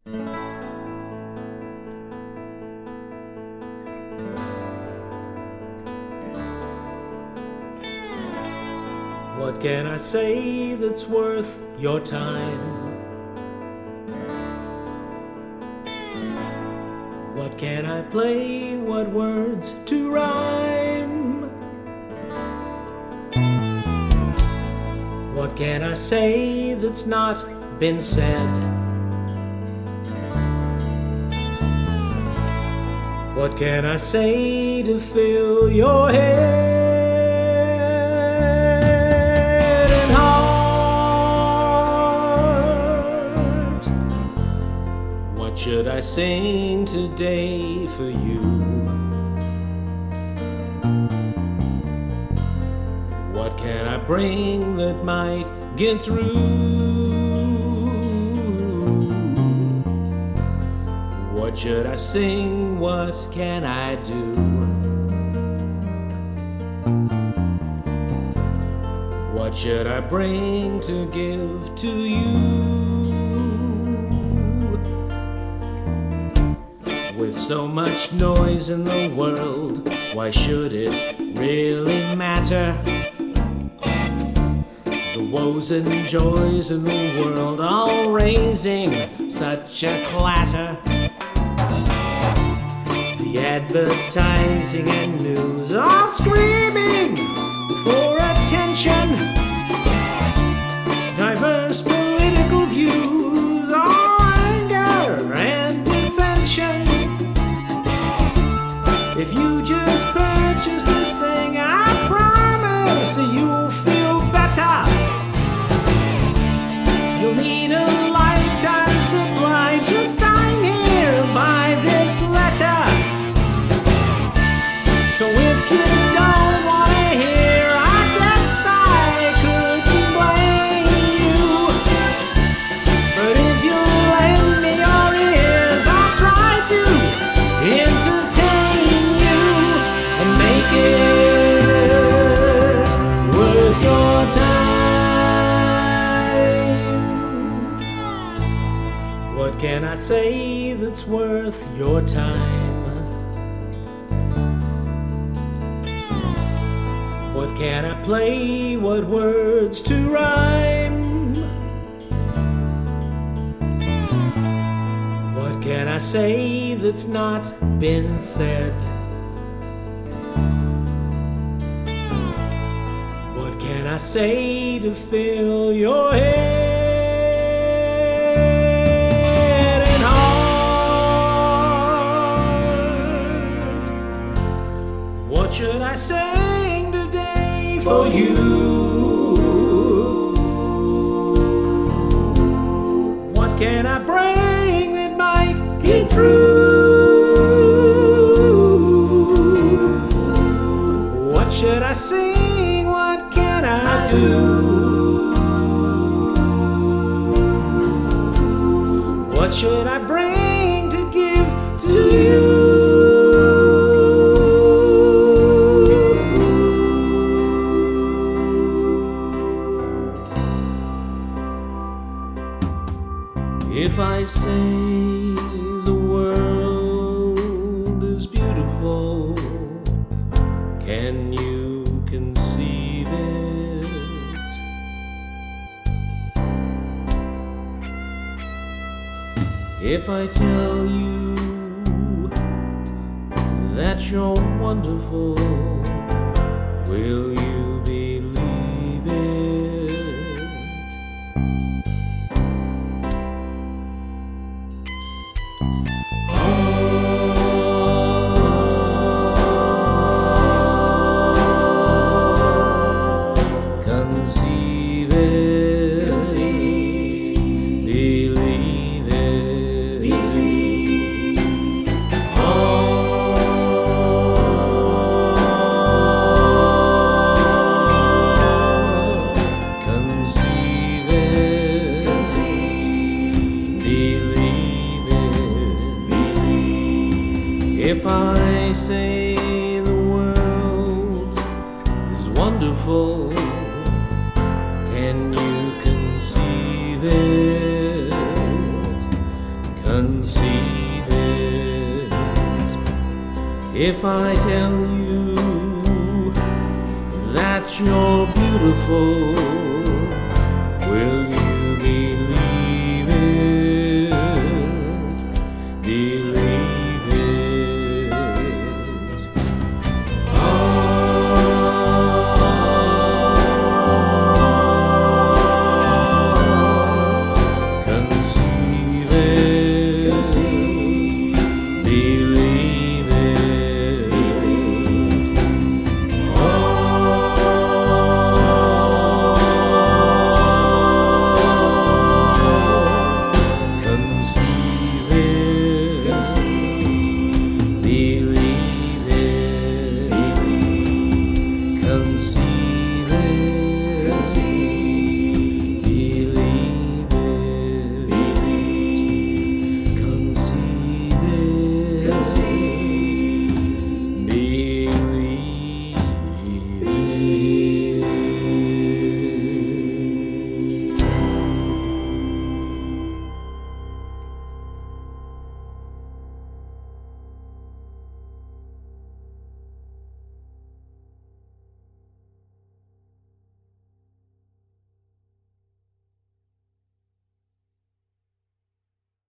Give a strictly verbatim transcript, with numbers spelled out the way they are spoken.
What can I say that's worth your time? What can I play? What words to rhyme? What can I say that's not been said? What can I say to fill your head and heart? What should I sing today for you? What can I bring that might get through? What should I sing? What can I do? What should I bring to give to you? With so much noise in the world, why should it really matter? The woes and joys in the world all raising such a clatter. The advertising and news are screaming for attention. Diverse political views, anger and dissension. If you just purchase this thing, I promise you'll feel better. You'll need a lifetime supply. Just sign here by this letter. So if you don't want to hear, I guess I couldn't blame you. But if you'll lend me your ears, I'll try to entertain you and make it worth your time. What can I say that's worth your time? What can I play? What words to rhyme? What can I say that's not been said? What can I say to fill your head and heart? What should I sing today for you? What can I bring that might get through? What should I sing? What can I do? What should I bring to give to you? If I say the world is beautiful, can you conceive it? If I tell you that you're wonderful, will you believe it? Conceive it, conceive, believe it, believe. Oh, conceive it, conceive, believe it, believe. If I say the world is wonderful, can you conceive it? If I tell you that you're beautiful,